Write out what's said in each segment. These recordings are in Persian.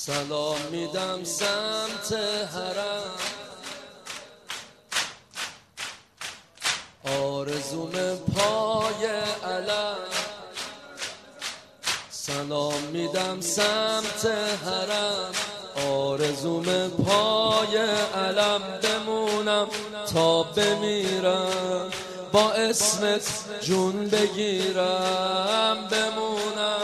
سلام میدم سمت حرم، آرزوم پای علم. سلام میدم سمت حرم، آرزوم پای علم. بمونم تا بمیرم، با اسمت جون بگیرم. بمونم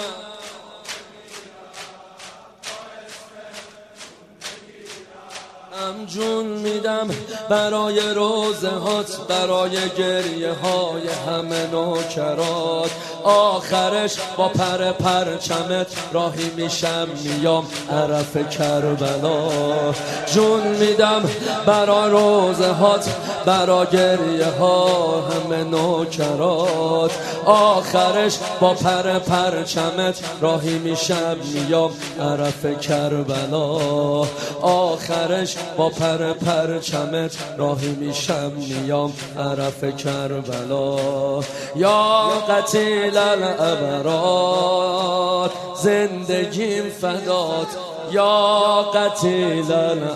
جون میدم برای روزه هات، برای گریه های همه نوکرات. آخرش با پرچمت راهی میشم میام عرف کربلا. جون میدم برای روزه هات، برای گریه ها همه نوکرات. آخرش با پرچمت راهی میشم میام عرف کربلا. آخرش با پرچمت راهی میشم میام عرف کربلا. یا قتیل الابرار، زندگیم فدات. یا قتیل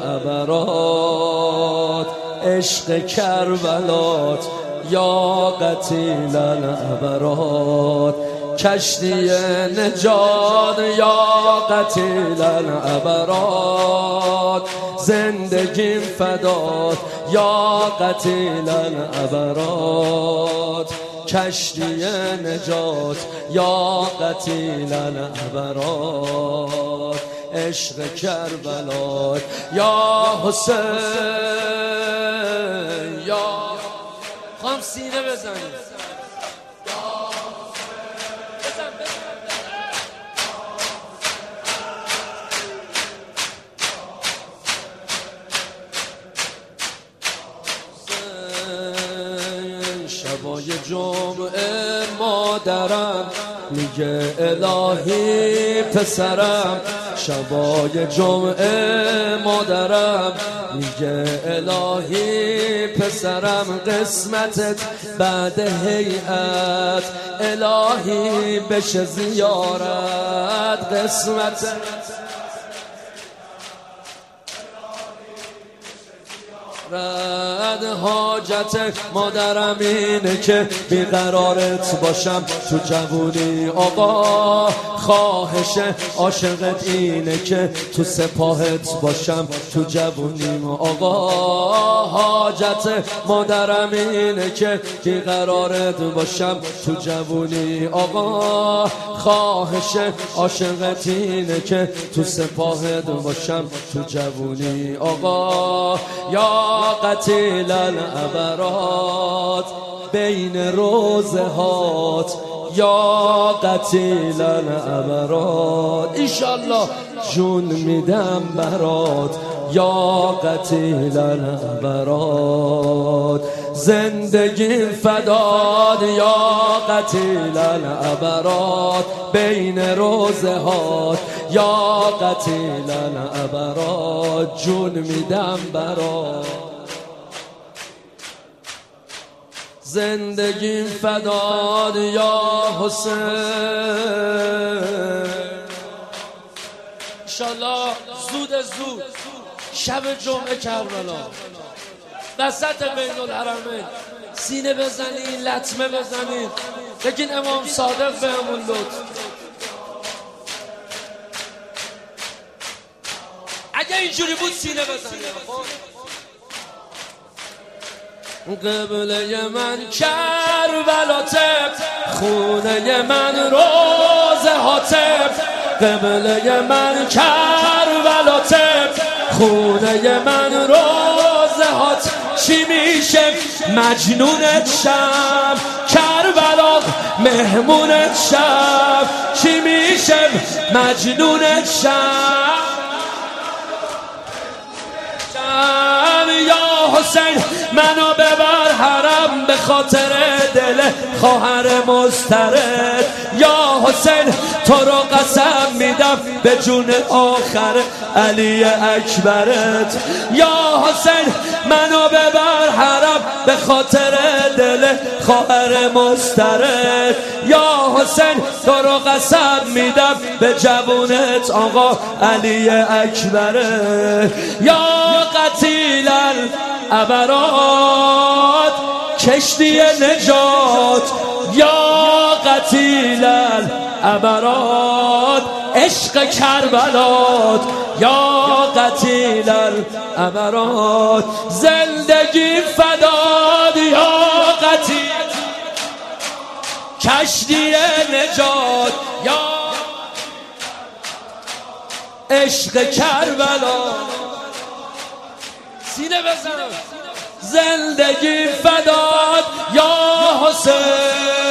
الابرار، عشق کربلات. یا قتیل الابرار، کشتی نجات. یا قتیل الابرار، زندگیم فدات. یا قتیل الابرار، کشتی نجات. یا قتیل الابرار، عشق کربلات. یا حسین، یا خواهم سینه بزنید. شبای جمعه مادرم میگه الهی پسرم. شبای جمعه مادرم میگه الهی پسرم. قسمتت بعد هیئت الهی بشه زیارت. قسمتت رد حاجت مادرم اینه که بیقرارت باشم تو جوونی. آقا خواهش عاشقت اینه که تو سپاهت باشم تو جوونی. آقا حاجت مادرم اینه که بیقرارت باشم تو جوونی. آقا خواهش عاشقت اینه که تو سپاهت باشم تو جوونی. آقا یا قتیل الابرات، بین روزه هات. یا قتیل الابرات، ایشالله جون میدم برات. یا قتیل الابرات، زندگی فداد. یا قتیل الابرات، بین روزه هات. یا قتیل الابرات، جون میدم برات. زندگیم فداد یا حسین. انشالله زود شب جمعه کربلا وسط بین الحرمین سینه بزنین، لطمه بزنین، بگین امام صادق بهمون لطف. اگه اینجوری بود سینه بزنین. قبله من کربلاتب، خونه من روزه هاتب. قبله من کربلاتب، خونه من روزه هات. چی میشه مجنونت شم کربلا، مهمونت شم. چی میشه مجنونت شم. یا حسین منو ببر حرم به خاطر دل خواهر مضطرد. یا حسین تو رو قسم میدم به جون آخر علی اکبرت. یا حسین منو ببر حرم به خاطر دل خواهر مضطرد. یا حسین تو رو قسم میدم به جوونت آقا علی اکبرت. یا قتیل العبرات کشتی نجات. یا قتیل العبرات عشق کربلات. یا قتیل العبرات زندگی فداد. یا قتیل کشتی نجات. یا عشق کربلا سینه بزن. زندگی فداد یا حسین.